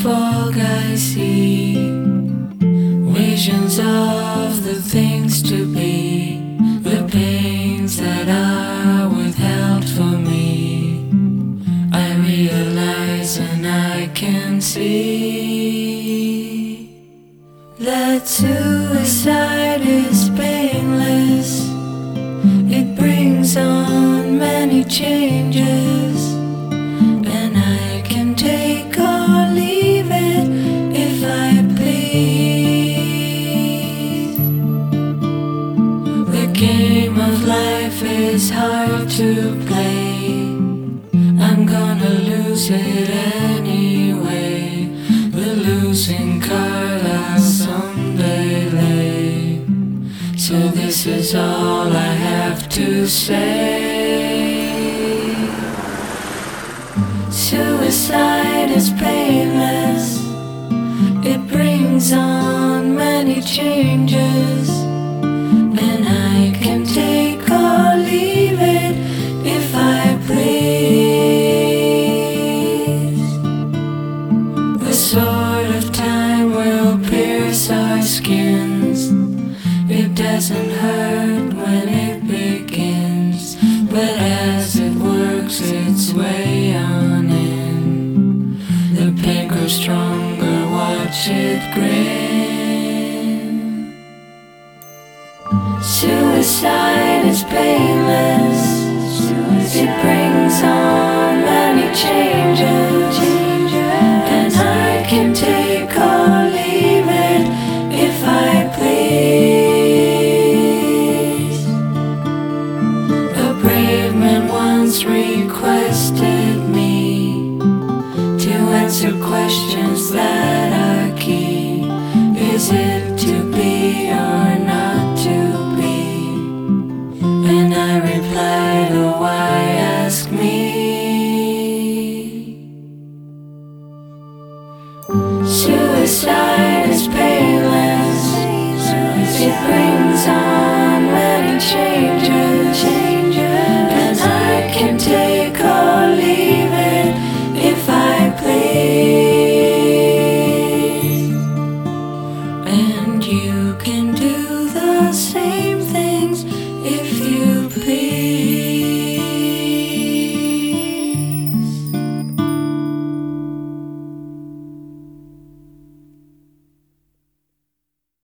fog I see visions of the things to be, the pains that are withheld for me. I realize and I can see that suicide is painless. It brings on many changes, and I can take or leave it if I please. The game of life is hard to play. I'm gonna lose it anyway. The losing card I'll someday lay. So this is all I have to say. Suicide is painless. It brings on many changes, and I can take or leave it if I please. The sword of time will pierce our skins. It doesn't hurt when it begins, but as it works its way on in, the pain grows stronger, watch it grin. Suicide is painless. It brings on many changes, and I can take or leave it if I please. A brave man once requested me to answer questions that are key. Is it to be or not to be? And I replied, oh, why ask me? Suicide is painless. It brings on